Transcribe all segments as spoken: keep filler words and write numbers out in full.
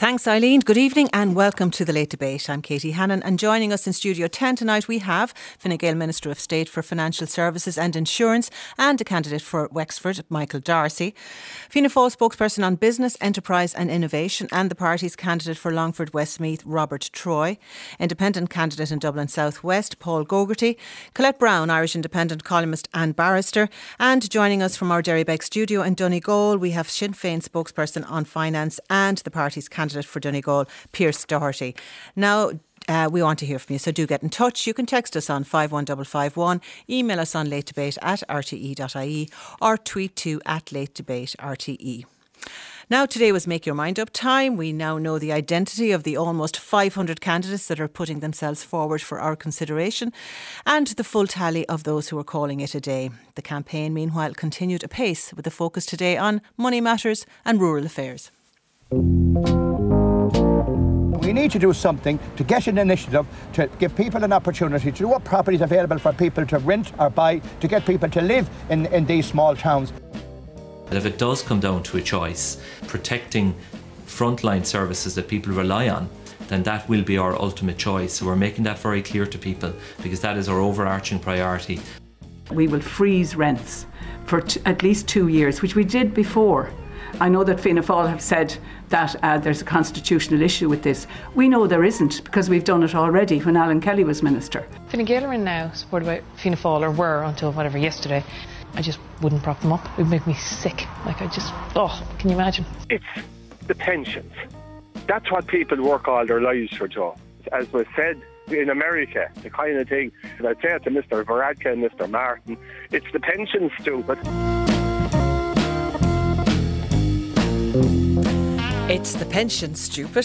Thanks, Eileen. Good evening and welcome to the Late Debate. I'm Katie Hannon, and joining us in Studio ten tonight we have Fine Gael Minister of State for Financial Services and Insurance and a candidate for Wexford, Michael Darcy. Fianna Fáil spokesperson on business, enterprise and innovation and the party's candidate for Longford Westmeath, Robert Troy. Independent candidate in Dublin South West, Paul Gogarty. Colette Brown, Irish independent columnist and barrister. And joining us from our Derrybeck studio in Donegal, we have Sinn Féin spokesperson on finance and the party's candidate for Donegal, Pearse Doherty. Now, uh, we want to hear from you, so do get in touch. You can text us on five one five five one, email us on latedebate at r t e dot i e or tweet to at latedebate r t e. Now, today was Make Your Mind Up time. We now know the identity of the almost five hundred candidates that are putting themselves forward for our consideration and the full tally of those who are calling it a day. The campaign, meanwhile, continued apace with the focus today on money matters and rural affairs. We need to do something to get an initiative to give people an opportunity to do what property is available for people to rent or buy, to get people to live in, in these small towns. If it does come down to a choice, protecting frontline services that people rely on, then that will be our ultimate choice. So we're making that very clear to people because that is our overarching priority. We will freeze rents for t- at least two years, which we did before. I know that Fianna Fáil have said that uh, there's a constitutional issue with this. We know there isn't because we've done it already when Alan Kelly was Minister. Fine Gael are in now supported by Fianna Fáil, or were until whatever yesterday. I just wouldn't prop them up. It would make me sick. Like I just, oh, can you imagine? It's the pensions. That's what people work all their lives for, Joe. As was said in America, the kind of thing, and I'd say it to Mister Varadkar and Mister Martin, it's the pensions, stupid. It's the pension, stupid.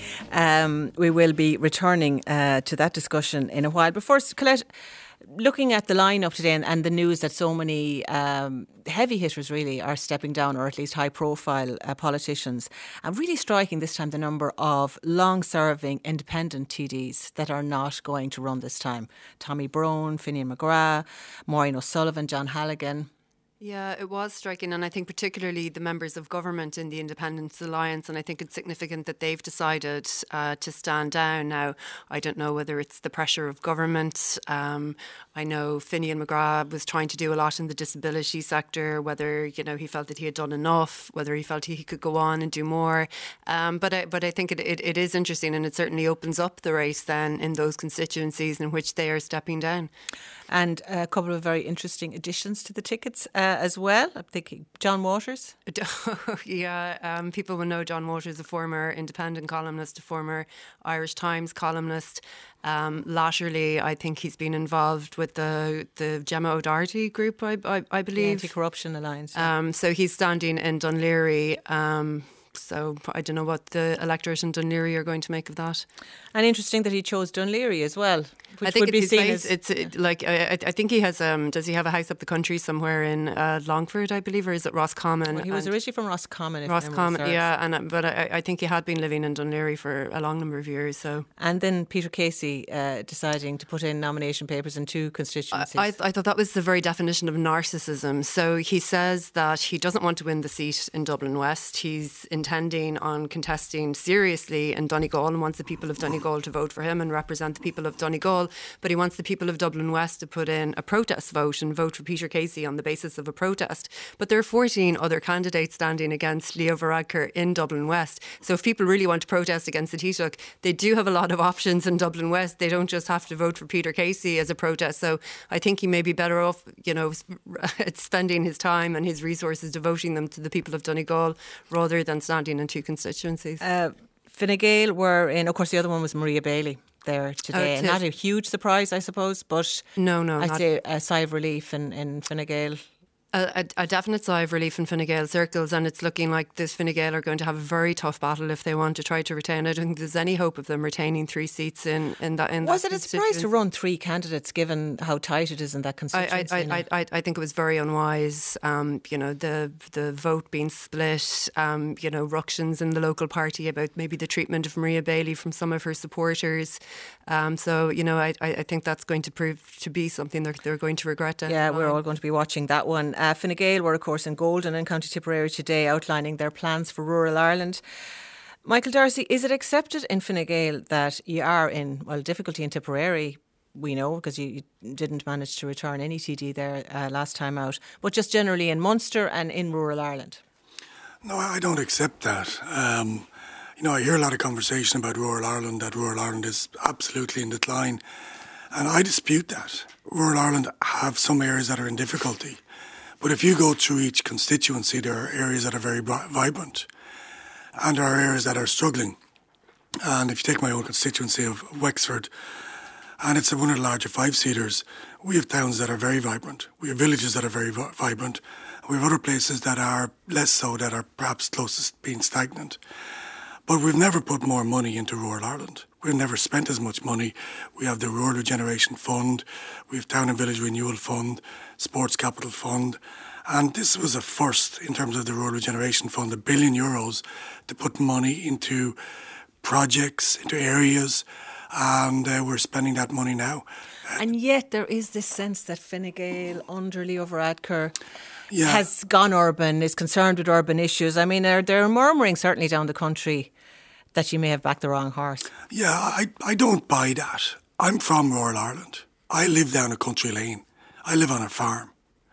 Um, we will be returning uh, to that discussion in a while. But first, Colette, looking at the lineup today and, and the news that so many um, heavy hitters really are stepping down, or at least high profile uh, politicians, and really striking this time the number of long-serving independent T Ds that are not going to run this time. Tommy Brone, Finian McGrath, Maureen O'Sullivan, John Halligan. Yeah, it was striking, and I think particularly the members of government in the Independence Alliance, and I think it's significant that they've decided uh, to stand down. Now, I don't know whether it's the pressure of government. Um, I know Finian McGrath was trying to do a lot in the disability sector, whether, you know, he felt that he had done enough, whether he felt he could go on and do more. Um, but, I, but I think it, it, it is interesting, and it certainly opens up the race then in those constituencies in which they are stepping down. And a couple of very interesting additions to the tickets uh, as well. I'm thinking John Waters. yeah, um, people will know John Waters, a former independent columnist, a former Irish Times columnist. Um, latterly, I think he's been involved with the, the Gemma O'Doherty group, I, I, I believe. The Anti-Corruption Alliance. Yeah. Um, so he's standing in Dún Laoghaire. Um, So I don't know what the electorate in Dún Laoghaire are going to make of that. And interesting that he chose Dún Laoghaire as well, which I think would be it's seen base, as... It's it, like, I, I think he has, um, does he have a house up the country somewhere in uh, Longford, I believe, or is it Roscommon? Well, he was originally from Roscommon. Roscommon, yeah, and but I, I think he had been living in Dún Laoghaire for a long number of years. So, And then Peter Casey uh, deciding to put in nomination papers in two constituencies. I, I thought that was the very definition of narcissism. So he says that he doesn't want to win the seat in Dublin West. He's intending on contesting seriously in Donegal and wants the people of Donegal to vote for him and represent the people of Donegal, but he wants the people of Dublin West to put in a protest vote and vote for Peter Casey on the basis of a protest. But there are fourteen other candidates standing against Leo Varadkar in Dublin West. So if people really want to protest against the Taoiseach, they do have a lot of options in Dublin West. They don't just have to vote for Peter Casey as a protest. So I think he may be better off, you know, spending his time and his resources devoting them to the people of Donegal rather than standing in two constituencies. Uh, Fine Gael were in, of course, the other one was Maria Bailey there today. Oh, and not a huge surprise, I suppose, but no, no, I'd not say a sigh of relief in, in Fine Gael. A, a, a definite sigh of relief in Fine Gael circles, and it's looking like this Fine Gael are going to have a very tough battle if they want to try to retain. I don't think there's any hope of them retaining three seats in, in that. In was that it a surprise to run three candidates given how tight it is in that constituency? I, I, I, I, I think it was very unwise. Um, you know, the the vote being split. Um, you know, ructions in the local party about maybe the treatment of Maria Bailey from some of her supporters. Um, so you know, I, I think that's going to prove to be something they're they're going to regret. Down yeah, the we're line. all going to be watching that one. Uh, Fine Gael were, of course, in Golden in County Tipperary today, outlining their plans for rural Ireland. Michael D'Arcy, is it accepted in Fine Gael that you are in, well, difficulty in Tipperary, we know, because you, you didn't manage to return any T D there uh, last time out, but just generally in Munster and in rural Ireland? No, I don't accept that. Um, you know, I hear a lot of conversation about rural Ireland, that rural Ireland is absolutely in decline. And I dispute that. Rural Ireland have some areas that are in difficulty. But if you go through each constituency, there are areas that are very vibrant. And there are areas that are struggling. And if you take my own constituency of Wexford, and it's one of the larger five-seaters, we have towns that are very vibrant. We have villages that are very vi- vibrant. We have other places that are less so, that are perhaps closest to being stagnant. But we've never put more money into rural Ireland. We've never spent as much money. We have the Rural Regeneration Fund, we have Town and Village Renewal Fund, Sports Capital Fund, and this was a first in terms of the Rural Regeneration Fund, a billion euros to put money into projects, into areas, and uh, we're spending that money now. And yet there is this sense that Fine Gael under Leo Varadkar yeah. has gone urban, is concerned with urban issues. I mean, there, there are murmuring certainly down the country that you may have backed the wrong horse. Yeah, I, I don't buy that. I'm from rural Ireland. I live down a country lane. I live on a farm.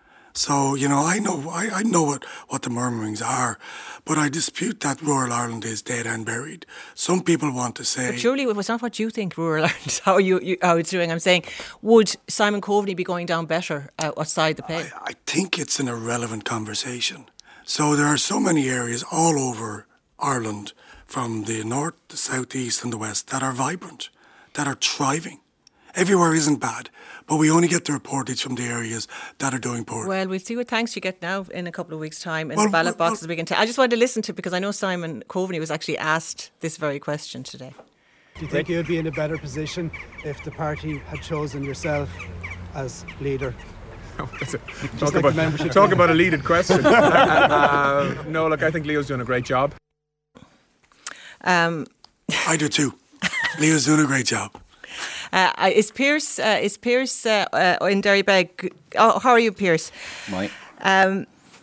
So, you know, I know I, I know what, what the murmurings are, but I dispute that rural Ireland is dead and buried. Some people want to say... But surely it was not what you think rural Ireland, how, you, you, how it's doing. I'm saying, would Simon Coveney be going down better uh, outside the pay? I, I think it's an irrelevant conversation. So there are so many areas all over Ireland, from the north, the south, the east and the west, that are vibrant, that are thriving. Everywhere isn't bad, but we only get the reportage from the areas that are doing poorly. Well, we'll see what thanks you get now in a couple of weeks' time in well, the ballot well, boxes. Well, we can. T- I just wanted to listen to it because I know Simon Coveney was actually asked this very question today. Do you think you would be in a better position if the party had chosen yourself as leader? Oh, that's a, talk like about, talk about a leaded question. uh, no, look, I think Leo's doing a great job. Um, I do too. Leo's doing a great job. Uh, is Pierce uh, is Pierce uh, uh, in Derrybeg? Oh, how are you, Pierce? Right. Um,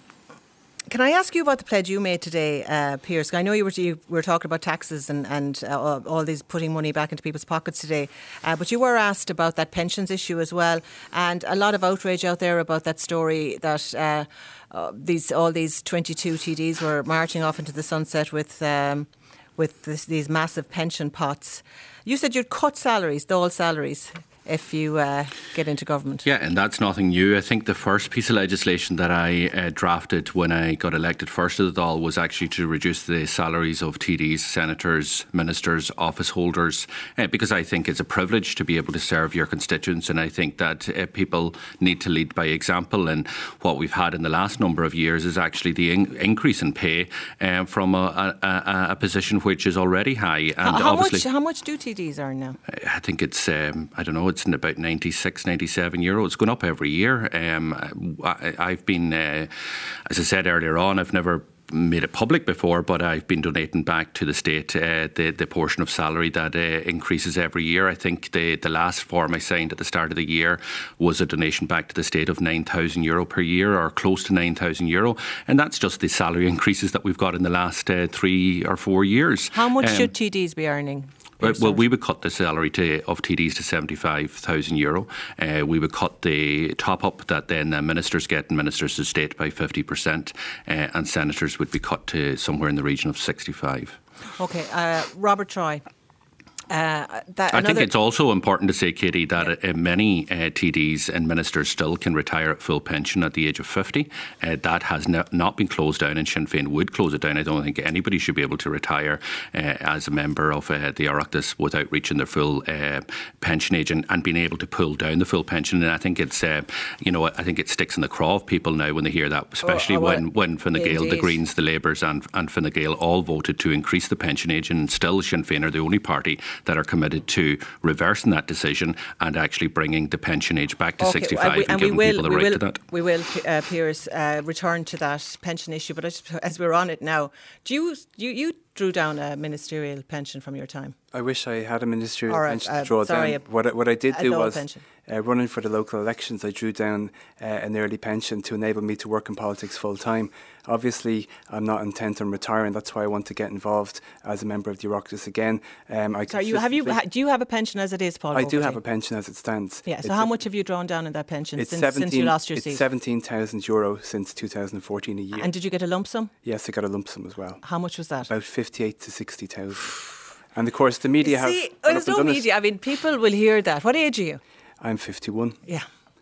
can I ask you about the pledge you made today, uh, Pierce? I know you were you were talking about taxes and and uh, all these putting money back into people's pockets today, uh, but you were asked about that pensions issue as well, and a lot of outrage out there about that story that uh, uh, these all these twenty-two T Ds were marching off into the sunset with um, with this, these massive pension pots. You said you'd cut salaries, Dáil salaries, if you uh, get into government. Yeah, and that's nothing new. I think the first piece of legislation that I uh, drafted when I got elected first to the Dáil was actually to reduce the salaries of T Ds, senators, ministers, office holders, uh, because I think it's a privilege to be able to serve your constituents, and I think that uh, people need to lead by example. And what we've had in the last number of years is actually the in- increase in pay uh, from a, a, a position which is already high. And how, how obviously, much? How much do T Ds earn now? I think it's um, I don't know. It's in about ninety-six, ninety-seven euro. It's going up every year. Um, I, I've been, uh, as I said earlier on, I've never made it public before, but I've been donating back to the state uh, the, the portion of salary that uh, increases every year. I think the, the last form I signed at the start of the year was a donation back to the state of nine thousand euro per year, or close to nine thousand euro. And that's just the salary increases that we've got in the last uh, three or four years. How much um, should T Ds be earning? Well, well, we would cut the salary to, of T Ds to seventy-five thousand euro. Uh, we would cut the top up that then uh, ministers get in ministers of state by fifty percent, uh, and senators would be cut to somewhere in the region of sixty-five. Okay, uh, Robert Troy. Uh, that I think it's also important to say, Katie, that yeah. uh, many uh, T Ds and ministers still can retire at full pension at the age of fifty. Uh, that has no, not been closed down, and Sinn Féin would close it down. I don't think anybody should be able to retire uh, as a member of uh, the Oireachtas without reaching their full uh, pension age and, and being able to pull down the full pension. And I think it's, uh, you know, I think it sticks in the craw of people now when they hear that, especially oh, oh, well, when, when Fine Gael, indeed. the Greens, the Labours and, and Fine Gael all voted to increase the pension age, and still Sinn Féin are the only party that are committed to reversing that decision and actually bringing the pension age back to okay, sixty-five and, we, and, and giving we will, people the we right will, to that. We will, uh, Piers, uh, return to that pension issue. But as, as we're on it now, do you, you, you drew down a ministerial pension from your time? I wish I had a ministerial or pension a, to draw sorry, down. What I, what I did a do lower was, pension. uh, running for the local elections, I drew down uh, an early pension to enable me to work in politics full time. Obviously, I'm not intent on retiring. That's why I want to get involved as a member of the Oireachtas again. Um, I Sorry, you, have you, do you have a pension as it is, Paul? I do have a pension as it stands. Yeah, so it's how a, much have you drawn down in that pension it's since, since you lost your seat? It's seventeen thousand euro since two thousand fourteen a year. And did you get a lump sum? Yes, I got a lump sum as well. How much was that? About fifty-eight to sixty thousand. And of course, the media have. See, well, there's no media. It. I mean, people will hear that. What age are you? I'm fifty-one. Yeah.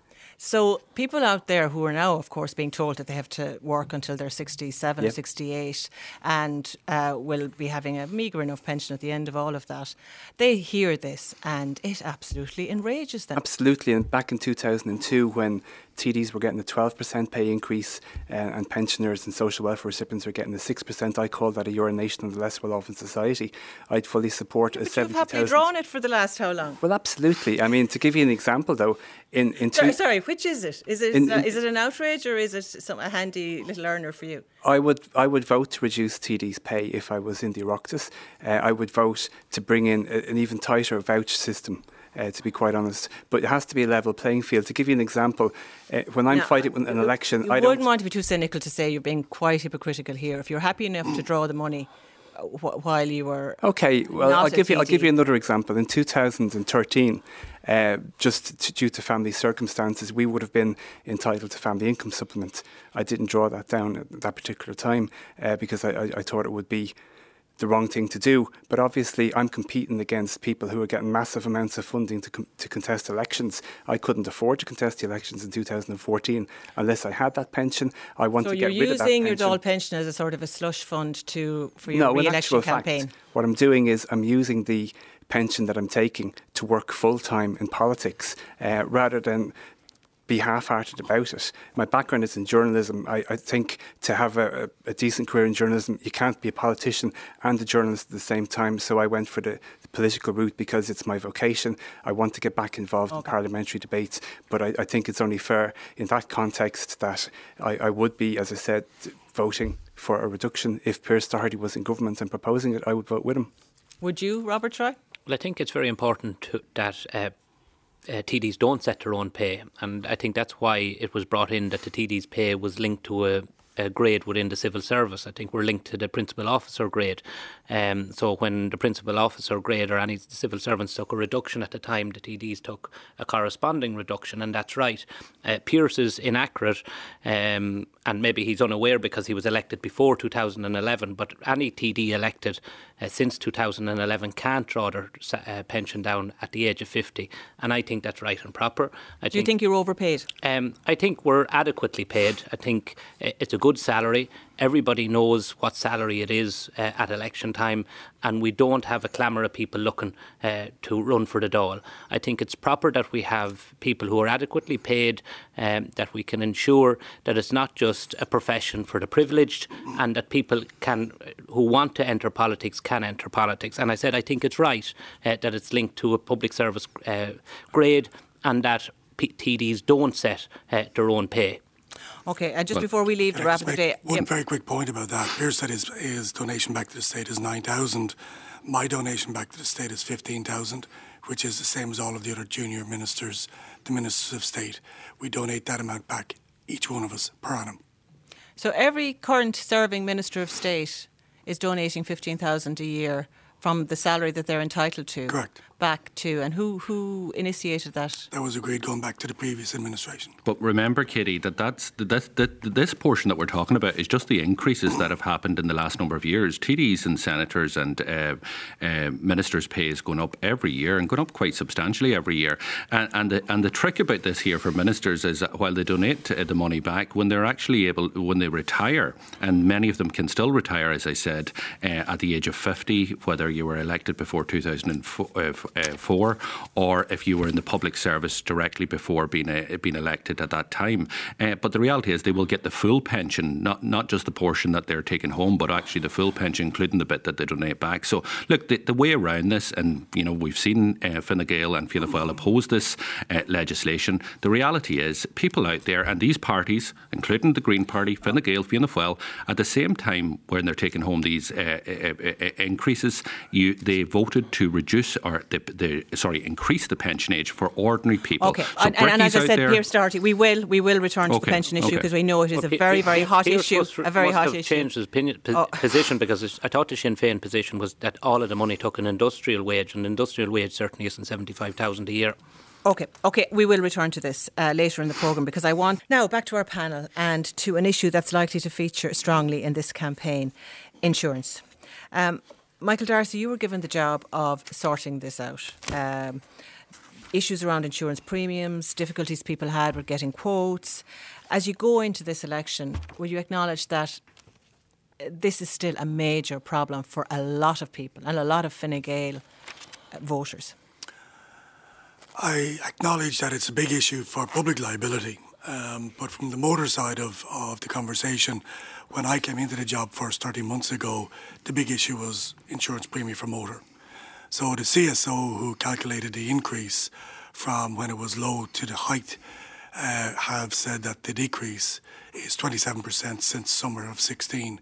So people out there who are now, of course, being told that they have to work until they're sixty-seven yep. or sixty-eight and uh, will be having a meagre enough pension at the end of all of that, they hear this and it absolutely enrages them. Absolutely. And back in two thousand two, when T Ds were getting a twelve percent pay increase uh, and pensioners and social welfare recipients were getting a six percent. I call that a urination of the less well-off in society. I'd fully support a seventy thousand. But you've happily drawn it for the last how long? Well, absolutely. I mean, to give you an example, though, in... in sorry, two, sorry, which is it? Is it, in, uh, is it an outrage or is it some, a handy little earner for you? I would I would vote to reduce T D's pay if I was in the Oireachtas. Uh, I would vote to bring in a, an even tighter voucher system. Uh, to be quite honest, but it has to be a level playing field. To give you an example, uh, when I'm now, fighting in an election, you I wouldn't don't want to be too cynical to say you're being quite hypocritical here. If you're happy enough to draw the money wh- while you were okay, well, not I'll give you T D. I'll give you another example. In two thousand thirteen, uh, just t- due to family circumstances, we would have been entitled to family income supplement. I didn't draw that down at that particular time uh, because I, I, I thought it would be the wrong thing to do, but obviously I'm competing against people who are getting massive amounts of funding to com- to contest elections. I couldn't afford to contest the elections in two thousand fourteen unless I had that pension. I want so to get rid of that pension. So you're using your Dáil pension as a sort of a slush fund to for your no, re-election in actual campaign? Fact, what I'm doing is I'm using the pension that I'm taking to work full-time in politics uh, rather than be half-hearted about it. My background is in journalism. I, I think to have a, a decent career in journalism, you can't be a politician and a journalist at the same time. So I went for the, the political route because it's my vocation. I want to get back involved okay. in parliamentary debates, but I, I think it's only fair in that context that I, I would be, as I said, voting for a reduction. If Pearse Doherty was in government and proposing it, I would vote with him. Would you, Robert Troy? Well, I think it's very important to, that uh, Uh, T Ds don't set their own pay, and I think that's why it was brought in that the T D's pay was linked to a, a grade within the civil service. I think we're linked to the principal officer grade. Um, so when the principal officer grade or any civil servants took a reduction at the time, the T Ds took a corresponding reduction, and that's right. Uh, Pearse is inaccurate, um, and maybe he's unaware because he was elected before two thousand eleven, but any T D elected uh, since two thousand eleven can't draw their uh, pension down at the age of fifty, and I think that's right and proper. I Do think, you think you're overpaid? Um, I think we're adequately paid. I think it's a good salary. Everybody knows what salary it is uh, at election time, and we don't have a clamour of people looking uh, to run for the Dáil. I think it's proper that we have people who are adequately paid, um, that we can ensure that it's not just a profession for the privileged, and that people can, who want to enter politics can enter politics. And I said I think it's right uh, that it's linked to a public service uh, grade, and that P- T Ds don't set uh, their own pay. Okay, and just well, before we leave to wrap up the day... One yep. very quick point about that. Pearse said his, his donation back to the state is nine thousand. My donation back to the state is fifteen thousand, which is the same as all of the other junior ministers, the ministers of state. We donate that amount back, each one of us, per annum. So every current serving Minister of State is donating fifteen thousand a year from the salary that they're entitled to. Correct. Back to, and who who initiated that? That was agreed going back to the previous administration. But remember, Katie, that that's this, this, this portion that we're talking about is just the increases that have happened in the last number of years. T Ds and senators and uh, uh, ministers' pay is going up every year and going up quite substantially every year. And and the, and the trick about this here for ministers is that while they donate the money back, when they're actually able, when they retire, and many of them can still retire, as I said, uh, at the age of fifty, whether you were elected before two thousand four, or if you were in the public service directly before being uh, being elected at that time. Uh, but the reality is they will get the full pension, not not just the portion that they're taking home, but actually the full pension, including the bit that they donate back. So look, the, the way around this, and you know we've seen uh, Fine Gael and Fianna Fáil oppose this uh, legislation. The reality is people out there, and these parties, including the Green Party, Fine Gael, Fianna Fáil, at the same time when they're taking home these uh, uh, uh, increases, you, they voted to reduce or the, the sorry increase the pension age for ordinary people. Okay, so and, and as I said, there, Pierce Doherty, we will we will return to okay, the pension issue because okay. we know it is well, a very very hot Pierce issue. must, a very must hot have issue. changed his opinion, po- oh. position because I thought the Sinn Féin position was that all of the money took an industrial wage, and industrial wage certainly isn't seventy-five thousand a year. Okay, okay, we will return to this uh, later in the programme because I want now back to our panel and to an issue that's likely to feature strongly in this campaign: insurance. Um, Michael Darcy, you were given the job of sorting this out. Um, issues around insurance premiums, difficulties people had with getting quotes. As you go into this election, will you acknowledge that this is still a major problem for a lot of people and a lot of Fine Gael voters? I acknowledge that it's a big issue for public liability, um, but from the motor side of, of the conversation, when I came into the job first thirty months ago, the big issue was insurance premium for motor. So the C S O who calculated the increase from when it was low to the height uh, have said that the decrease is twenty-seven percent since summer of sixteen.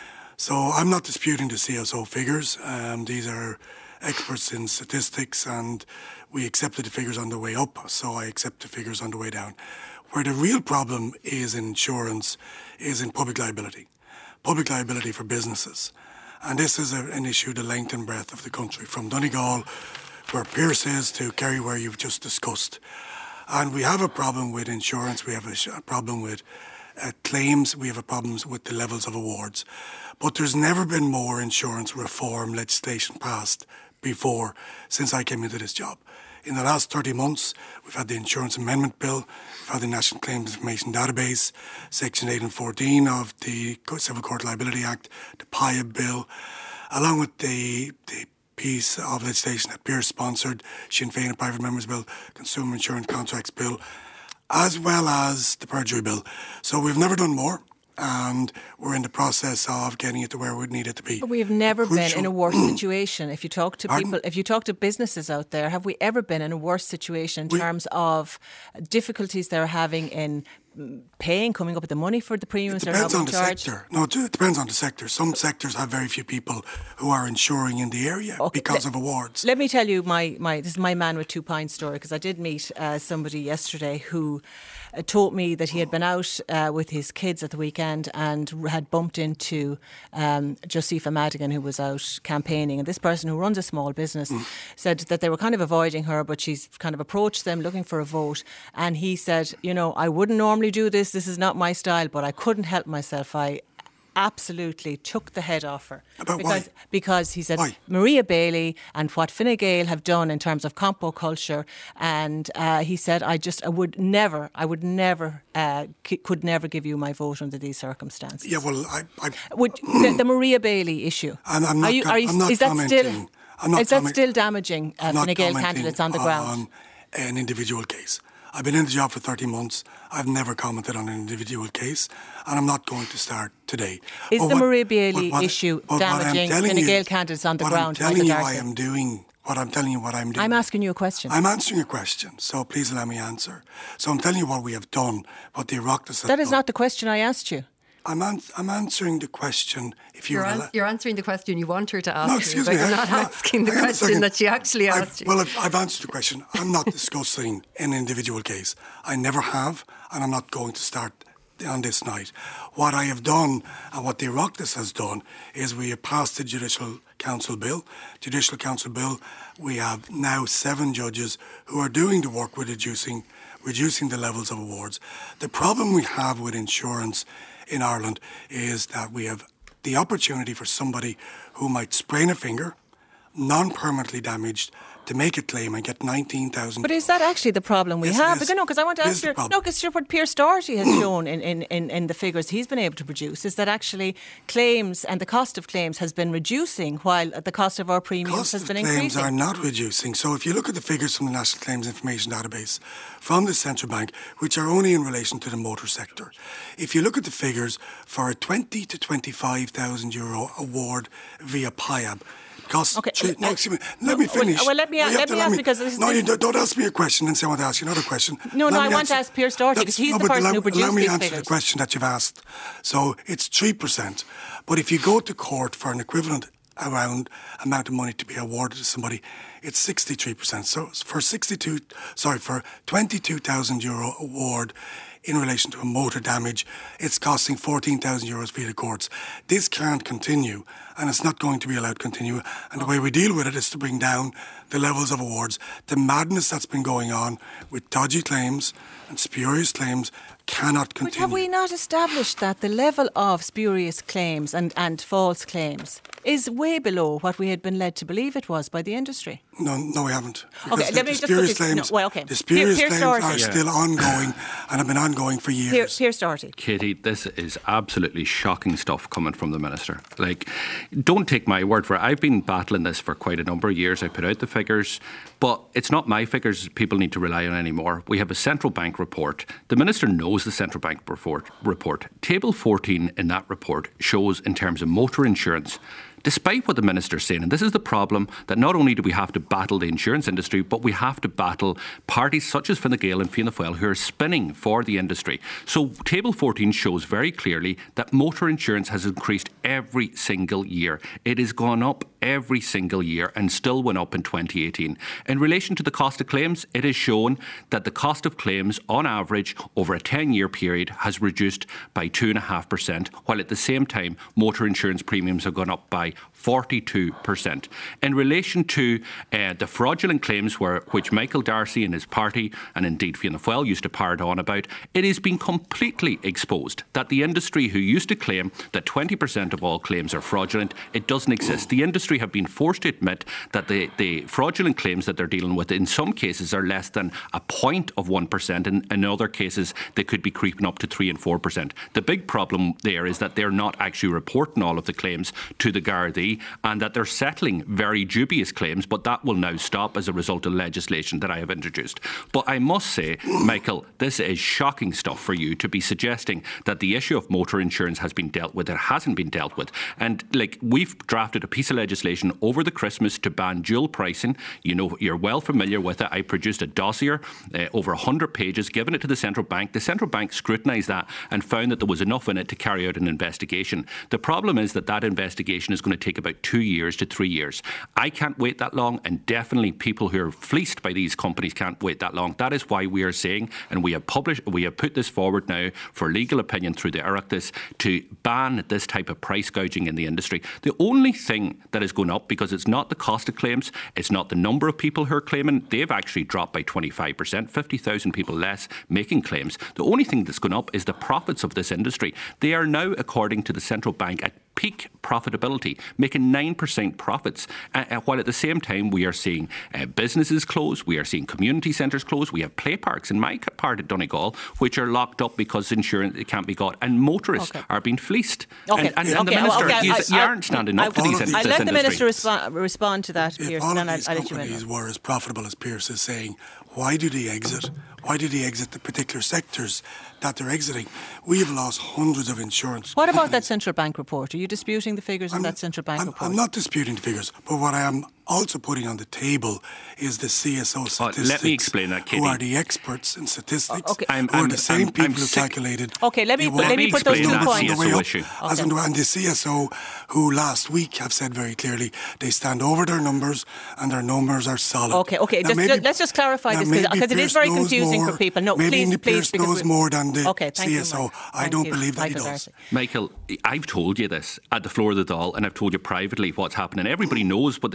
So I'm not disputing the C S O figures. Um, these are experts in statistics, and we accepted the figures on the way up, so I accept the figures on the way down. Where the real problem is in insurance is in public liability. Public liability for businesses. And this is a, an issue the length and breadth of the country, from Donegal, where Pierce is, to Kerry, where you've just discussed. And we have a problem with insurance, we have a, sh- a problem with uh, claims, we have a problem with the levels of awards. But there's never been more insurance reform legislation passed before since I came into this job. In the last thirty months, we've had the Insurance Amendment Bill, we've had the National Claims Information Database, Section eight and fourteen of the Civil Court Liability Act, the P I A Bill, along with the, the piece of legislation that Pierce sponsored, Sinn Féin and Private Members Bill, Consumer Insurance Contracts Bill, as well as the Perjury Bill. So we've never done more, and we're in the process of getting it to where we need it to be. But we have never Crucial. been in a worse situation. If you talk to Pardon? people, if you talk to businesses out there, have we ever been in a worse situation in we, terms of difficulties they're having in paying, coming up with the money for the premiums they're depends having on the charged? sector. No, it depends on the sector. Some sectors have very few people who are insuring in the area okay. because Let, of awards. Let me tell you my, my this is my man with two pints story, because I did meet uh, somebody yesterday who uh, told me that he had been out uh, with his kids at the weekend and had bumped into um, Josepha Madigan, who was out campaigning, and this person who runs a small business mm. said that they were kind of avoiding her, but she's kind of approached them looking for a vote, and he said, you know, I wouldn't normally do this, this is not my style, but I couldn't help myself. I absolutely took the head off her. About because, why? Because he said why? Maria Bailey and what Fine Gael have done in terms of compo culture, and uh, he said I just I would never I would never uh, c- could never give you my vote under these circumstances. Yeah, well, I, I would the, the Maria Bailey issue. And I'm not. Are you, Com- are you, I'm not is that commenting. still I'm not is that comment- still damaging uh, Fine Gael candidates on the ground? On an individual case. I've been in the job for thirty months. I've never commented on an individual case, and I'm not going to start today. Is but the what, Maria Bailey what, issue what damaging Fine Gael candidates on the what ground? I'm telling you Michael I Darcy? am doing, what I'm telling you what I'm doing. I'm asking you a question. I'm answering a question, so please allow me answer. So I'm telling you what we have done, what the Oireachtas have That is done. not the question I asked you. I'm, an- I'm answering the question. If you you're, an- al- you're answering the question you want her to ask no, you, excuse but me, you're I- not no, asking the hang on a question second. that she actually I've, asked you. Well, I've, I've answered the question. I'm not discussing an individual case. I never have, and I'm not going to start on this night. What I have done, and what the Oireachtas has done, is we have passed the Judicial Council Bill. Judicial Council Bill, we have now seven judges who are doing the work with reducing, reducing the levels of awards. The problem we have with insurance in Ireland is that we have the opportunity for somebody who might sprain a finger, non-permanently damaged to make a claim and get nineteen thousand. But is that actually the problem we yes, have? Because, no, because I want to ask you, no, because what Pierce Doherty has shown in, in, in, in the figures he's been able to produce is that actually claims and the cost of claims has been reducing while the cost of our premiums cost has been of increasing. Claims are not reducing. So if you look at the figures from the National Claims Information Database from the Central Bank, which are only in relation to the motor sector, if you look at the figures for a twenty to twenty-five thousand euro award via P I A B, cost okay. Three, no, excuse me. Let no, me finish. Well, well let me, no, let me let ask me, because this is no, you don't, don't ask me a question and say I want to ask you another question. No, let no, I want answer, to ask Pierce Doherty because he's no, the person allow, who produced allow me these answer figures. the question that you've asked. So it's three percent. But if you go to court for an equivalent around amount of money to be awarded to somebody, it's sixty-three percent. So for sixty-two, sorry, for twenty-two thousand euro award in relation to a motor damage, it's costing fourteen thousand euros via the courts. This can't continue, and it's not going to be allowed to continue. And the way we deal with it is to bring down the levels of awards. The madness that's been going on with dodgy claims and spurious claims cannot continue. But have we not established that the level of spurious claims and, and false claims is way below what we had been led to believe it was by the industry? No, no, we haven't. Okay, the, let me the just spurious put this, claims, no, well, okay. the spurious Pierce claims Doherty. are Yeah. still ongoing and have been ongoing for years. Pierce, Pierce Doherty. Katie, this is absolutely shocking stuff coming from the Minister. Like, don't take my word for it. I've been battling this for quite a number of years. I put out the figures, but it's not my figures people need to rely on anymore. We have a central bank report. The Minister knows the central bank report. report. Table fourteen in that report shows in terms of motor insurance, despite what the Minister's saying, and this is the problem, that not only do we have to battle the insurance industry, but we have to battle parties such as Fine Gael and Fianna Fáil who are spinning for the industry. So Table fourteen shows very clearly that motor insurance has increased every single year. It has gone up every single year and still went up in twenty eighteen. In relation to the cost of claims, it is shown that the cost of claims on average over a ten-year period has reduced by two point five percent, while at the same time motor insurance premiums have gone up by forty-two percent. In relation to uh, the fraudulent claims where, which Michael Darcy and his party and indeed Fianna Fáil used to part on about, it has been completely exposed that the industry who used to claim that twenty percent of all claims are fraudulent, it doesn't exist. The industry have been forced to admit that the, the fraudulent claims that they're dealing with in some cases are less than a point of one percent, and in other cases they could be creeping up to three and four percent. The big problem there is that they're not actually reporting all of the claims to the Gardaí, and that they're settling very dubious claims, but that will now stop as a result of legislation that I have introduced. But I must say, Michael, this is shocking stuff for you to be suggesting that the issue of motor insurance has been dealt with. It hasn't been dealt with. And like, we've drafted a piece of legislation over the Christmas to ban dual pricing. You know, you're well familiar with it. I produced a dossier, uh, over one hundred pages, given it to the Central Bank. The Central Bank scrutinised that and found that there was enough in it to carry out an investigation. The problem is that that investigation is going to take about two years to three years. I can't wait that long, and definitely people who are fleeced by these companies can't wait that long. That is why we are saying, and we have published, we have put this forward now for legal opinion through the Oireachtas to ban this type of price gouging in the industry. The only thing that is going up, because it's not the cost of claims, it's not the number of people who are claiming, they've actually dropped by twenty-five percent, fifty thousand people less making claims. The only thing that's going up is the profits of this industry. They are now, according to the Central Bank, at peak profitability, making nine percent profits, uh, while at the same time we are seeing uh, businesses close, we are seeing community centres close, we have play parks in my part of Donegal which are locked up because insurance it can't be got, and motorists okay. are being fleeced. Okay. And, and, okay. and the Minister, okay. you, I, you I, aren't standing I, up for these, I this let the Minister industry. resp- respond to that, if Pierce, all and then of these I'll, I'll let you companies in. were as profitable as Pierce is saying, why do they exit? Why do they exit the particular sectors that they're exiting? We have lost hundreds of insurance. What about that Central Bank report? Are you disputing the figures I'm, in that Central Bank I'm, report? I'm not disputing the figures, but what I am also putting on the table is the C S O statistics. Oh, let me explain that, Katie. Who are the experts in statistics? Oh, okay. I'm, who I'm, are the same I'm, people I'm who calculated. Okay, let me let, let me put those two points. C S O issue. Okay. And the C S O, who last week have said very clearly they stand over their numbers and their numbers are solid. Okay, okay. Now, just, maybe, just, let's just clarify this because it is very confusing more, for people. No, maybe please, Pierce please, knows more than the okay, C S O. You, I don't you, believe that Michael he does. Darcy. Michael, I've told you this at the floor of the Dáil, and I've told you privately what's happening. Everybody knows what the issue in the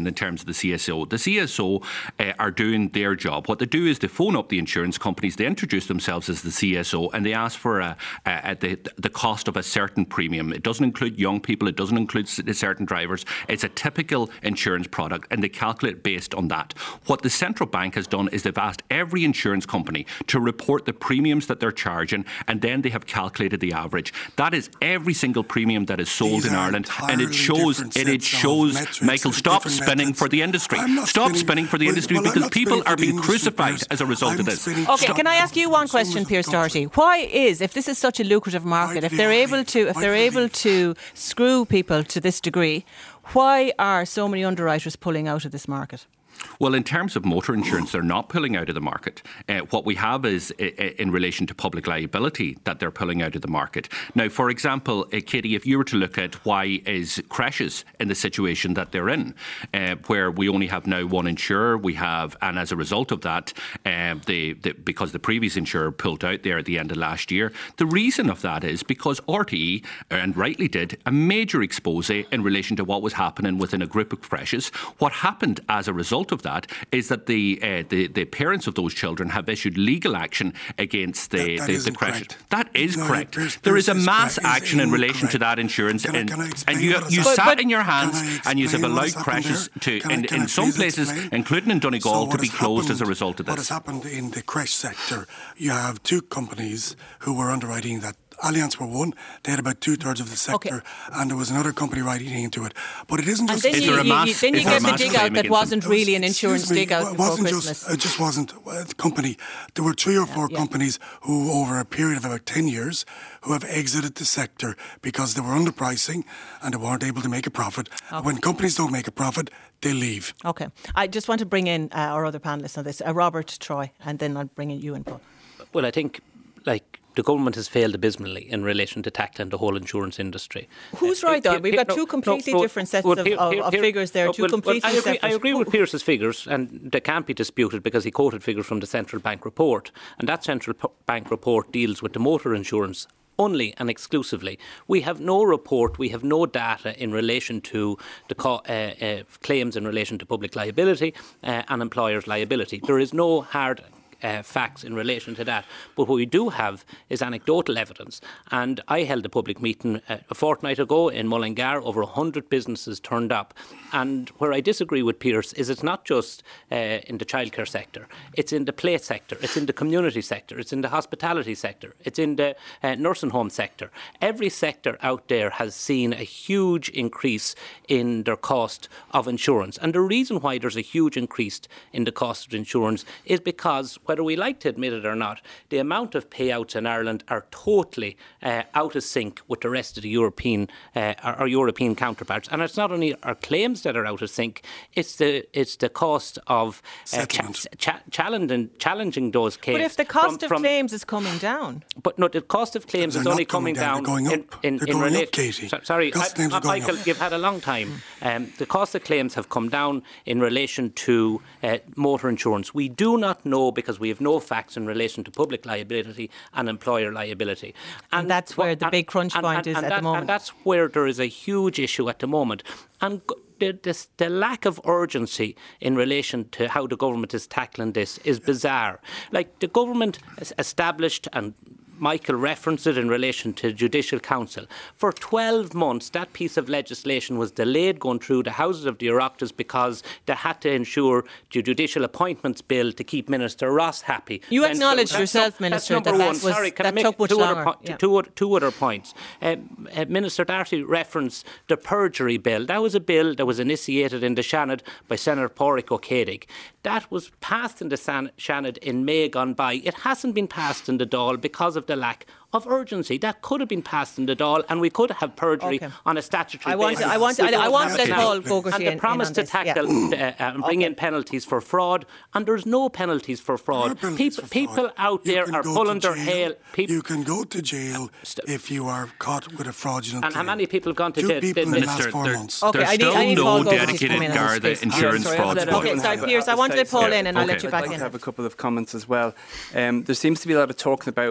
in terms of the C S O. The C S O uh, are doing their job. What they do is they phone up the insurance companies, they introduce themselves as the C S O, and they ask for a, a, a, the, the cost of a certain premium. It doesn't include young people, it doesn't include certain drivers. It's a typical insurance product, and they calculate based on that. What the central bank has done is they've asked every insurance company to report the premiums that they're charging, and then they have calculated the average. That is every single premium that is sold These in Ireland, and it shows it, it shows Michael, stop spinning methods. for the industry. Stop spinning, spinning for the well, industry well, because people are being crucified as a result I'm of this. Okay, stop. Can I ask you one question, Pierce Doherty? Why is, if this is such a lucrative market, if they're able to if they're able to screw people to this degree, why are so many underwriters pulling out of this market? Well, in terms of motor insurance, they're not pulling out of the market. Uh, what we have is uh, in relation to public liability that they're pulling out of the market. Now, for example, uh, Katie, if you were to look at why is crashes in the situation that they're in, uh, where we only have now one insurer, we have, and as a result of that, uh, the, the, because the previous insurer pulled out there at the end of last year, the reason of that is because R T E, and rightly did, a major expose in relation to what was happening within a group of crashes. What happened as a result of that is that the uh, the, the parents of those children have issued legal action against the, that, that the, the crashes. Correct. That is no, correct. Pierce, there Pierce is a mass is action in relation correct. to that insurance, can I, and, can I and you, you but, sat but, in your hands and you have allowed crashes to, can in, I, can in some places, explain? including in Donegal, so to be closed happened, as a result of this. What has happened in the crash sector, you have two companies who were underwriting that. Allianz were one. They had about two thirds of the sector, okay. and there was another company writing into it. But it isn't just. And then is you, there a you, mass, you, then you get the dig out that wasn't was, really an insurance me, dig out before wasn't Christmas. Just, it just wasn't a company. There were three or four yeah, yeah. companies who, over a period of about ten years, who have exited the sector because they were underpricing and they weren't able to make a profit. Okay. When companies don't make a profit, they leave. Okay. I just want to bring in uh, our other panellists on this, uh, Robert, Troy, and then I'll bring in you and Paul. Well, I think, like, the government has failed abysmally in relation to tackling the whole insurance industry. Who's right, though? We've got two completely no, different sets well, of, here, here, of figures there, no, two well, completely well, I agree, separate. I agree with Pierce's figures, and they can't be disputed because he quoted figures from the Central Bank report, and that Central Bank report deals with the motor insurance only and exclusively. We have no report, we have no data in relation to the co- uh, uh, claims in relation to public liability uh, and employers' liability. There is no hard Uh, facts in relation to that. But what we do have is anecdotal evidence. And I held a public meeting uh, a fortnight ago in Mullingar. Over one hundred businesses turned up. And where I disagree with Pierce is it's not just uh, in the childcare sector. It's in the play sector. It's in the community sector. It's in the hospitality sector. It's in the uh, nursing home sector. Every sector out there has seen a huge increase in their cost of insurance. And the reason why there's a huge increase in the cost of insurance is because, whether we like to admit it or not, the amount of payouts in Ireland are totally uh, out of sync with the rest of the European, uh, our, our European counterparts. And it's not only our claims that are out of sync; it's the it's the cost of uh, cha- cha- challenging challenging those claims. But if the cost from, of from, claims is coming down, but no, the cost of claims They're is only coming coming down. down. They're going up. up. In, They're in going rela- up, Katie. So, sorry, I, uh, Michael, up. You've had a long time. Mm. Um, the cost of claims have come down in relation to uh, motor insurance. We do not know because we have no facts in relation to public liability and employer liability. And, and that's where the and, big crunch and, point and, is and at that, the moment. And that's where there is a huge issue at the moment. And the, the, the lack of urgency in relation to how the government is tackling this is bizarre. Like, the government has established, and Michael referenced it in relation to Judicial Council. For twelve months, that piece of legislation was delayed going through the Houses of the Oireachtas because they had to ensure the Judicial Appointments Bill to keep Minister Ross happy. You then, acknowledged so yourself, that's Minister, number that one. that, was, Sorry, can that I make took much two longer. Other po- yeah. two, two other points. Uh, uh, Minister Darcy referenced the perjury bill. That was a bill that was initiated in the Seanad by Senator Pádraig Ó Céadaigh. That was passed in the San- Seanad in May gone by. It hasn't been passed in the Dáil because of the lack of urgency. That could have been passed in the Dáil, and we could have perjury okay. on a statutory I want basis. To, I want, to, I, I want to let Paul Fogarty And the in, promise in to this. tackle yeah. uh, and bring okay. in penalties for fraud, and there's no penalties for fraud. Penalties people, for fraud. people out you there are pulling their hair. People, you can go to jail st- if you are caught with a fraudulent And claim. how many people have gone to Two jail? people in the last four there, months. Okay, there's I need, still I need no Paul dedicated Garda insurance sorry, fraud. Okay, sorry, Pierce, I want to let Paul in and I'll okay. let you back I'd like in. to have a couple of comments as well. Um, there seems to be a lot of talking about what has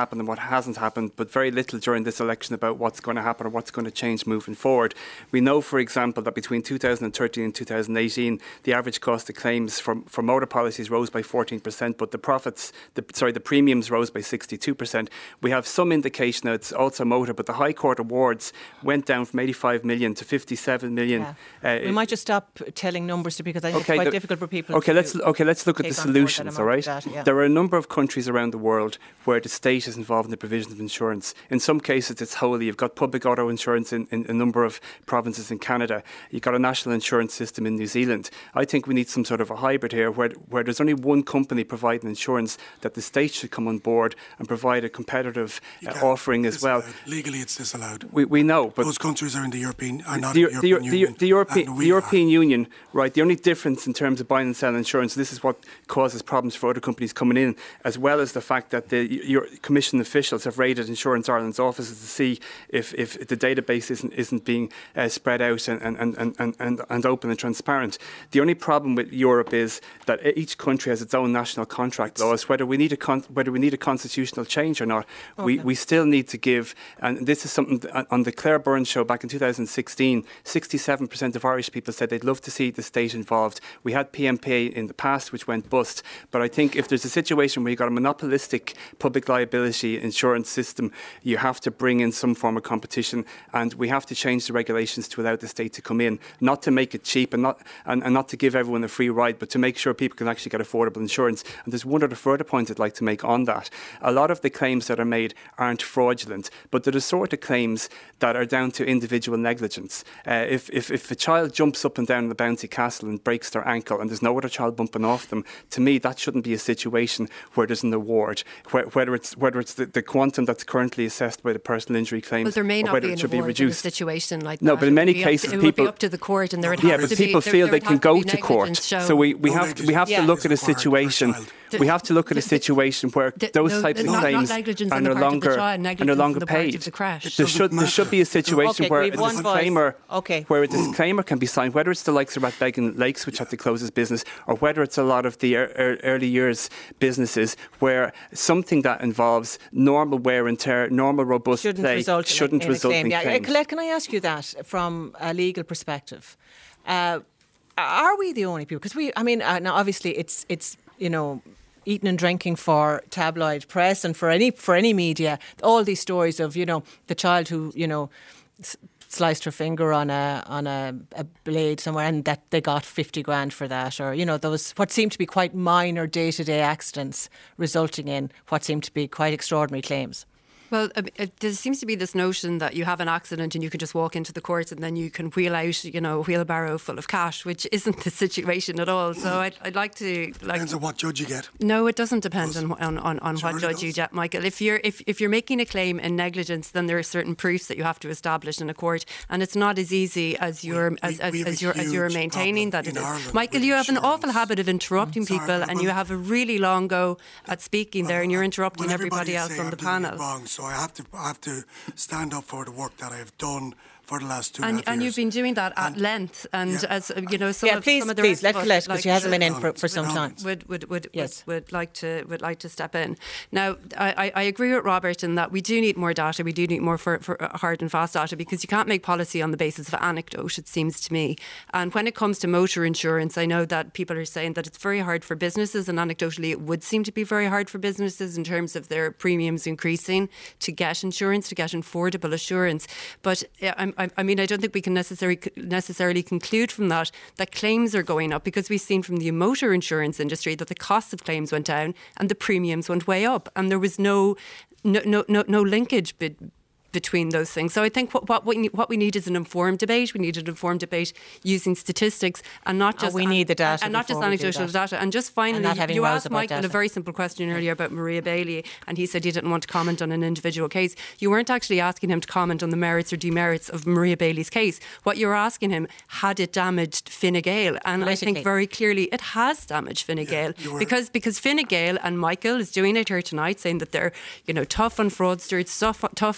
happened and what hasn't happened, but very little during this election about what's going to happen or what's going to change moving forward. We know, for example, that between two thousand thirteen and two thousand eighteen, the average cost of claims for, for motor policies rose by fourteen percent, but the profits, the, sorry, the premiums rose by sixty-two percent. We have some indication that it's also motor, but the High Court awards went down from eighty-five million to fifty-seven million. Yeah. Uh, we might just stop telling numbers because I think okay, it's quite the, difficult for people okay, to let's Okay, let's look at the solutions, all right? That, yeah. There are a number of countries around the world where the state is involved in the provision of insurance. In some cases, it's wholly. You've got public auto insurance in, in a number of provinces in Canada. You've got a national insurance system in New Zealand. I think we need some sort of a hybrid here where, where there's only one company providing insurance, that the state should come on board and provide a competitive uh, offering as well. Legally, it's disallowed. We, we know, but those countries are in the European, are not the, in the European the, Union. The, the, European, the European are. Union, right? The only difference in terms of buying and selling insurance, this is what causes problems for other companies coming in, as well as the fact that the your Commission officials have raided Insurance Ireland's offices to see if, if the database isn't isn't being uh, spread out and, and, and, and, and, and open and transparent. The only problem with Europe is that each country has its own national contract laws. Whether we need a con- whether we need a constitutional change or not, okay. we, we still need to give. And this is something that on the Claire Byrne show back in two thousand sixteen, sixty-seven percent of Irish people said they'd love to see the state involved. We had P M P A in the past, which went bust. But I think if there's a situation where you've got a monopolistic public liability insurance system, you have to bring in some form of competition, and we have to change the regulations to allow the state to come in, not to make it cheap and not and, and not to give everyone a free ride, but to make sure people can actually get affordable insurance. And there's one other further point I'd like to make on that. A lot of the claims that are made aren't fraudulent, but they're the sort of claims that are down to individual negligence. Uh, if, if, if a child jumps up and down the bouncy castle and breaks their ankle and there's no other child bumping off them, to me that shouldn't be a situation where there's an award, where, whether it's whether it's the, the quantum that's currently assessed by the personal injury claims, well, there may or not whether be it an should be award reduced. In a situation like no, that. but in many it cases, to, it people would be up to the court, and there would yeah, have but to people be, feel there, they there can go to, to court. shown. So we, we no have we have yeah. to look at a situation. We have to look at a situation where the, those no, types of not, claims not negligence are on no the part longer of the child, are no longer the paid. Of the crash. There should there should be a situation okay, where a disclaimer okay. where a disclaimer can be signed, whether it's the likes of Rathbegan Lakes, which had to close its business, or whether it's a lot of the er, er, early years businesses where something that involves normal wear and tear, normal robust shouldn't play result shouldn't in, result in, in yeah. claims. Colette, can I ask you that from a legal perspective? Uh, are we the only people? Because we, I mean, uh, now obviously it's it's you know. eating and drinking for tabloid press and for any for any media, all these stories of, you know, the child who, you know, s- sliced her finger on a on a, a blade somewhere and that they got fifty grand for that, or, you know, those what seemed to be quite minor day-to-day accidents resulting in what seemed to be quite extraordinary claims. Well, uh, it, there seems to be this notion that you have an accident and you can just walk into the court and then you can wheel out, you know, a wheelbarrow full of cash, which isn't the situation at all. So I'd, I'd like to... Like, depends on what judge you get. No, it doesn't depend on on, on, on sure what judge you get, Michael. If you're if, if you're making a claim in negligence, then there are certain proofs that you have to establish in a court, and it's not as easy as you're we, as, we, as, we as you're as you're maintaining that it is. Ireland Michael, you have insurance. an awful habit of interrupting Sorry, people, and well, you have a really long go at speaking there, and you're interrupting well, everybody else on I'm the doing it panel. Wrong, so I have to I have to stand up for the work that I have done for the last two and, and a half and years. you've been doing that at and length, and yeah. as you know, some yeah, of, please, some of the please, rest let of us Colette, because like she hasn't to- been in for, for some time. Would would would, yes. would would like to would like to step in. Now, I, I agree with Robert in that we do need more data. We do need more for, for hard and fast data, because you can't make policy on the basis of anecdote, it seems to me. And when it comes to motor insurance, I know that people are saying that it's very hard for businesses, and anecdotally, it would seem to be very hard for businesses in terms of their premiums increasing to get insurance, to get affordable assurance. But I, I, I mean, I don't think we can necessarily necessarily conclude from that that claims are going up, because we've seen from the motor insurance industry that the cost of claims went down and the premiums went way up, and there was no no no no, no linkage be, between those things. So I think what what we need, what we need is an informed debate. We need an informed debate using statistics and not just oh, we need the data and not just before we do anecdotal that. data. And just finally, And not having you rows asked about Michael data. a very simple question earlier about Maria Bailey, and he said he didn't want to comment on an individual case. You weren't actually asking him to comment on the merits or demerits of Maria Bailey's case. What you were asking him, had it damaged Fine Gael? And I think very clearly it has damaged Fine Gael, you were- because because Fine Gael, and Michael is doing it here tonight, saying that they're, you know, tough on fraudsters, tough, tough on comp-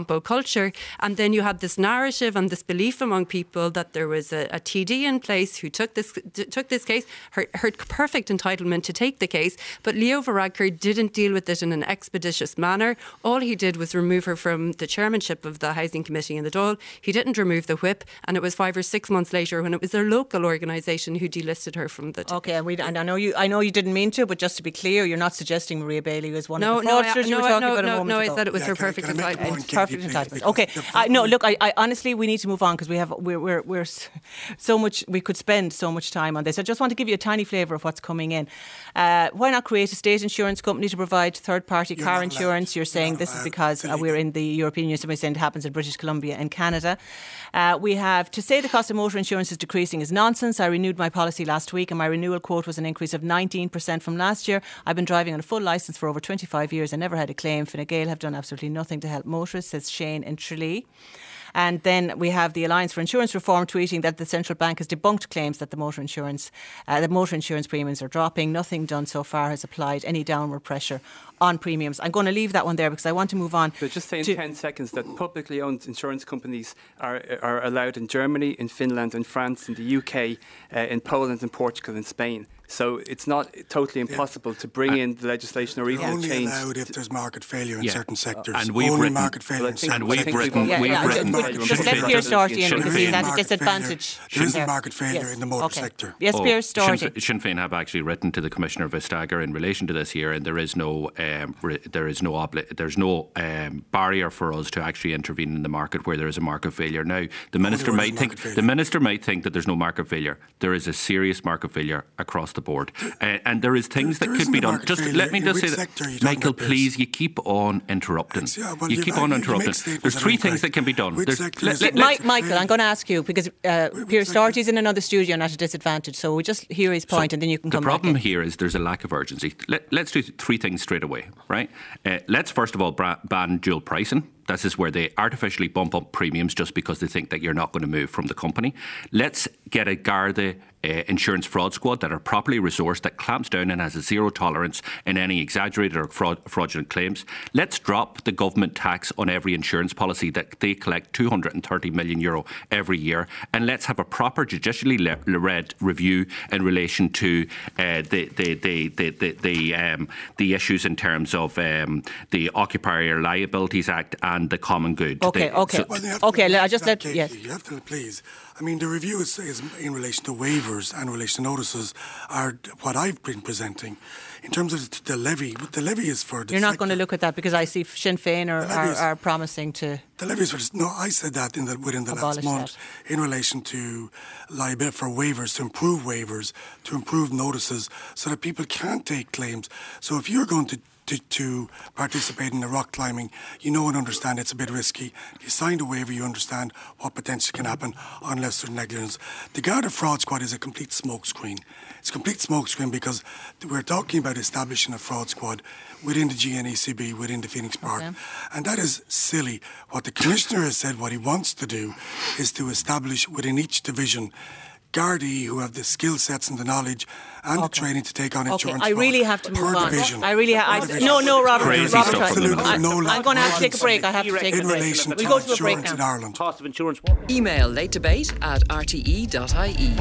hobo culture. And then you had this narrative and this belief among people that there was a, a T D in place who took this took this case, her, her perfect entitlement to take the case. But Leo Varadkar didn't deal with it in an expeditious manner. All he did was remove her from the chairmanship of the Housing Committee in the Dáil. He didn't remove the whip, and it was five or six months later when it was their local organisation who delisted her from the... T- okay, and, we, and I know you I know you didn't mean to, but just to be clear, you're not suggesting Maria Bailey was one no, of the no, fraudsters I, you no, were talking no, about no, a moment no, ago. I said it was yeah, her can, perfect can entitlement. It's perfect entitlement. Okay, I, no, look, I, I honestly, we need to move on because we have we're, we're we're so much. We could spend so much time on this. I just want to give you a tiny flavour of what's coming in. Uh, why not create a state insurance company to provide third-party You're car not insurance? allowed. You're saying You're this is allowed. because uh, we're in the European Union. Somebody saying it happens in British Columbia and Canada. Uh, we have to say the cost of motor insurance is decreasing is nonsense. I renewed my policy last week and my renewal quote was an increase of nineteen percent from last year. I've been driving on a full licence for over twenty-five years. I never had a claim. Fine Gael have done absolutely nothing to help motorists, says Shane in Tralee. And then we have the Alliance for Insurance Reform tweeting that the central bank has debunked claims that the motor insurance, uh, the motor insurance premiums are dropping. Nothing done so far has applied any downward pressure on premiums. I'm going to leave that one there because I want to move on. So just say in to ten seconds that publicly owned insurance companies are are allowed in Germany, in Finland, in France, in the U K, uh, in Poland, in Portugal, and Spain. So it's not totally impossible yeah. to bring in the legislation or even only change. allowed if there's market failure in yeah. certain sectors. And we've only written, market failure in certain and we've sectors. written, yeah, we've yeah, written, just, just let Piers Doherty in because he's at a disadvantage. There isn't there. market failure yes. in the motor okay. sector. Yes, oh, Piers Doherty. Sinn, Sinn Féin have actually written to the Commissioner Vestager in relation to this here, and there is no um, re, there is no obli- there's no um, barrier for us to actually intervene in the market where there is a market failure. Now, the minister might think failure. the minister might think that there's no market failure. There is a serious market failure across the board, uh, and there is things that could be done. Just let me just say that, Michael, please, you keep on interrupting. Yeah, well, you keep on interrupting. There's three things that can be done. Let, let, let, Michael, I'm going to ask you because uh, Piers Doherty's in another studio and at a disadvantage, so we just hear his point so and then you can come back. The problem in. here is there's a lack of urgency. Let, let's do three things straight away, right? Uh, let's first of all bra- ban dual pricing. This is where they artificially bump up premiums just because they think that you're not going to move from the company. Let's get a Garda uh, insurance fraud squad that are properly resourced, that clamps down and has a zero tolerance in any exaggerated or fraud, fraudulent claims. Let's drop the government tax on every insurance policy that they collect two hundred thirty million euro every year. And let's have a proper judicially led review in relation to uh, the, the, the, the, the, the, um, the issues in terms of um, the Occupier Liabilities Act and the common good. Okay, they, okay. So well, okay, I just let... Katie, yes. You have to, please. I mean, the review is, is in relation to waivers and in relation to notices are what I've been presenting. In terms of the levy, the levy is for the You're not sector. going to look at that because I see Sinn Féin are, are, are promising to... The levy is for this. No, I said that in the, within the last month that. in relation to liability for waivers, to improve waivers, to improve notices so that people can't take claims. So if you're going to To, to participate in the rock climbing, you know and understand it's a bit risky. If you sign the waiver, you understand what potentially can happen unless there's negligence. The Garda Fraud Squad is a complete smokescreen. It's a complete smokescreen because we're talking about establishing a fraud squad within the G N E C B, within the Phoenix Park. Okay. And that is silly. What the Commissioner has said, what he wants to do is to establish within each division Gardaí who have the skill sets and the knowledge and okay. the training to take on insurance. Okay, I really have to move on. Division. I really have. I, no, no, Robert. Crazy Robert, stuff I, no I'm going to have to take a break. I have to take in a break. relation we to go to a break now. In Ireland. Cost of insurance. Email late debate at r t e dot i e.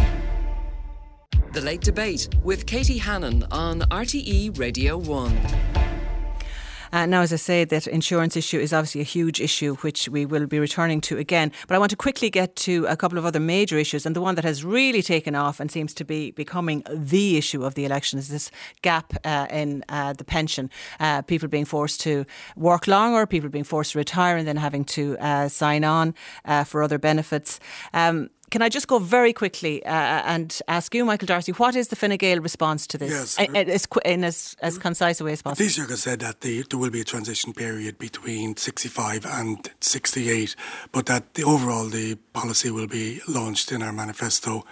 The Late Debate with Katie Hannon on R T E Radio one. Uh, now, as I say, that insurance issue is obviously a huge issue, which we will be returning to again. But I want to quickly get to a couple of other major issues. And the one that has really taken off and seems to be becoming the issue of the election is this gap uh, in uh, the pension. Uh, people being forced to work longer, people being forced to retire and then having to uh, sign on uh, for other benefits. Um, Can I just go very quickly uh, and ask you, Michael Darcy, what is the Fine Gael response to this? Yes. In, in, as, in as, as concise a way as possible. Taoiseach has said that the, there will be a transition period between sixty-five and sixty-eight, but that the overall the policy will be launched in our manifesto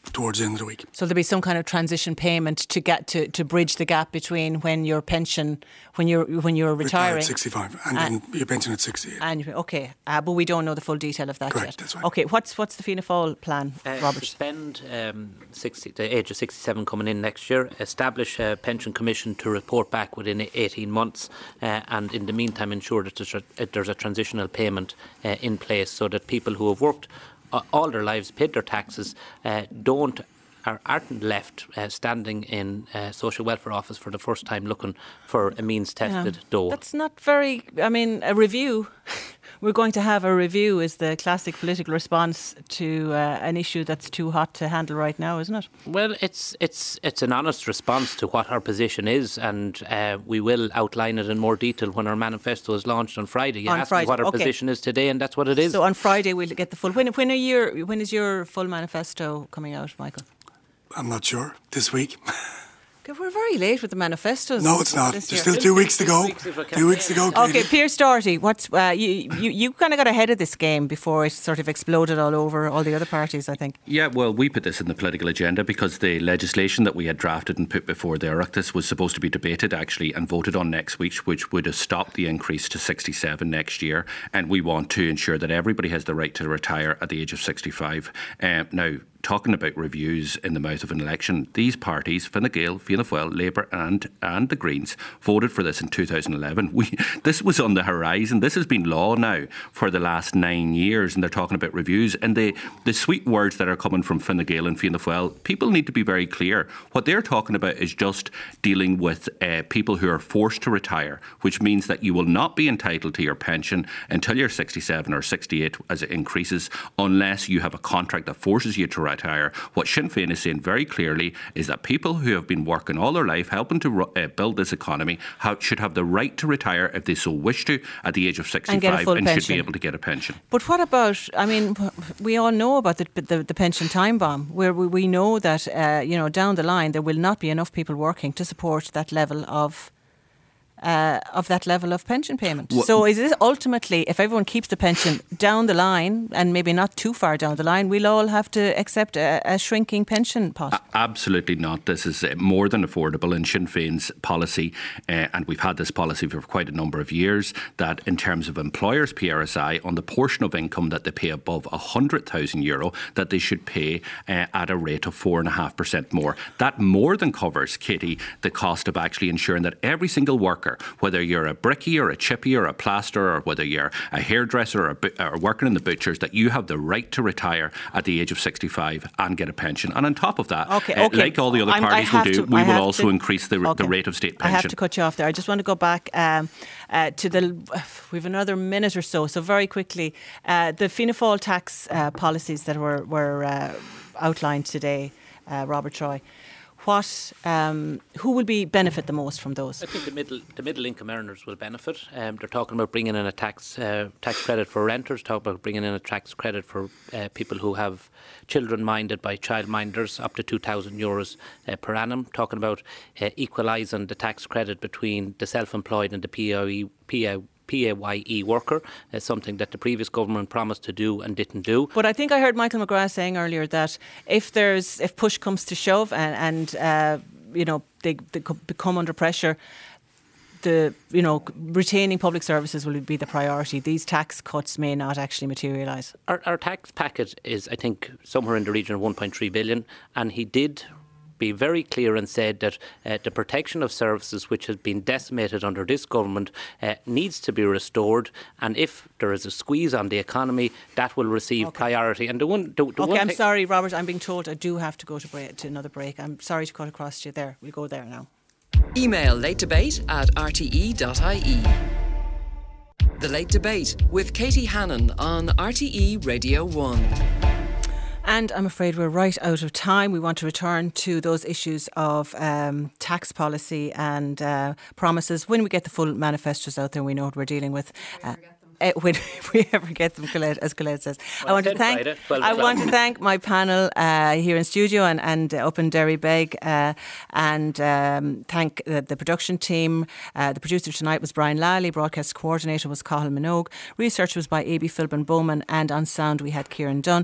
towards the end of the week. So there'll be some kind of transition payment to get to, to bridge the gap between when your pension, when you're when you're retiring. Retire at sixty-five, and, and then your pension at sixty-eight. And okay, uh, but we don't know the full detail of that Correct, yet. that's right. Okay, what's what's the Fianna Fáil plan, Uh, Robert? Suspend um, sixty, the age of sixty-seven coming in next year. Establish a pension commission to report back within eighteen months, uh, and in the meantime ensure that there's a, there's a transitional payment uh, in place so that people who have worked uh, all their lives, paid their taxes, uh, don't are, aren't left uh, standing in uh, social welfare office for the first time looking for a means tested Yeah. dole. That's not very. I mean, a review. We're going to have a review is the classic political response to uh, an issue that's too hot to handle right now, isn't it? Well, it's it's it's an honest response to what our position is, and uh, we will outline it in more detail when our manifesto is launched on Friday. You On asked Friday, me what our okay. position is today, and that's what it is. So on Friday we'll get the full. When when are your when is your full manifesto coming out, Michael? I'm not sure. This week. Okay, we're very late with the manifestos. No, it's not. this There's year. still two weeks to go. Two weeks to go. Okay, Katie. Pierce Doherty, what's uh, you you, you kind of got ahead of this game before it sort of exploded all over all the other parties, I think. Yeah, well, we put this in the political agenda because the legislation that we had drafted and put before the Oireachtas was supposed to be debated actually and voted on next week, which would have stopped the increase to sixty-seven next year. And we want to ensure that everybody has the right to retire at the age of sixty-five. Um, now, talking about reviews in the mouth of an election, these parties, Fine Gael, Fianna Fáil, Labour and and the Greens, voted for this in two thousand eleven. We, this was on the horizon. This has been law now for the last nine years, and they're talking about reviews. And the, the sweet words that are coming from Fine Gael and Fianna Fáil, people need to be very clear. What they're talking about is just dealing with uh, people who are forced to retire, which means that you will not be entitled to your pension until you're sixty-seven or sixty-eight as it increases, unless you have a contract that forces you to retire. Retire. What Sinn Féin is saying very clearly is that people who have been working all their life helping to uh, build this economy have, should have the right to retire if they so wish to at the age of sixty-five and, and should be able to get a pension. But what about, I mean, we all know about the, the, the pension time bomb, where we, we know that, uh, you know, down the line there will not be enough people working to support that level of Uh, of that level of pension payment. Well, so is this ultimately, if everyone keeps the pension down the line, and maybe not too far down the line, we'll all have to accept a, a shrinking pension pot? A- absolutely not. This is uh, more than affordable in Sinn Féin's policy, uh, and we've had this policy for quite a number of years, that in terms of employers' P R S I, on the portion of income that they pay above one hundred thousand euro, that they should pay uh, at a rate of four point five percent more. That more than covers, Katie, the cost of actually ensuring that every single worker, whether you're a brickie or a chippy or a plasterer, or whether you're a hairdresser or, a bu- or working in the butchers, that you have the right to retire at the age of sixty-five and get a pension. And on top of that, okay, uh, okay. like all the other I'm, parties will do, to, we I will also to, increase the, okay. the rate of state I pension. have to cut you off there. I just want to go back um, uh, to the, we have another minute or so, so very quickly, uh, the Fianna Fáil tax uh, policies that were, were uh, outlined today, uh, Robert Troy. What, um, who will be benefit the most from those? I think the middle the middle income earners will benefit. Um, they're talking about bringing in a tax uh, tax credit for renters. Talking about bringing in a tax credit for uh, people who have children minded by childminders, up to two thousand euros uh, per annum. Talking about uh, equalising the tax credit between the self-employed and the P A Y E. P A P A Y E worker, uh, something that the previous government promised to do and didn't do. But I think I heard Michael McGrath saying earlier that if there's if push comes to shove and, and uh, you know they, they become under pressure, the you know retaining public services will be the priority. These tax cuts may not actually materialise. Our, our tax package is, I think, somewhere in the region of one point three billion, and he did be very clear and said that uh, the protection of services which has been decimated under this government uh, needs to be restored, and if there is a squeeze on the economy, that will receive okay. priority. And the one, the, the okay, one I'm thing sorry, Robert. I'm being told I do have to go to break, to another break. I'm sorry to cut across to you there. We'll go there now. Email late debate at r t e dot i e. The Late Debate with Katie Hannon on R T E Radio one. And I'm afraid we're right out of time. We want to return to those issues of um, tax policy and uh, promises when we get the full manifestos out there and we know what we're dealing with. Uh, Uh, when if we ever get them, Colette, as Colette says. Well, I want to thank Friday, I want to thank my panel uh, here in studio and, and uh, up in Derrybeg, uh, and um, thank uh, the production team. Uh, the producer tonight was Brian Lally, broadcast coordinator was Cathal Minogue, research was by A B Philbin Bowman, and on sound we had Kieran Dunn.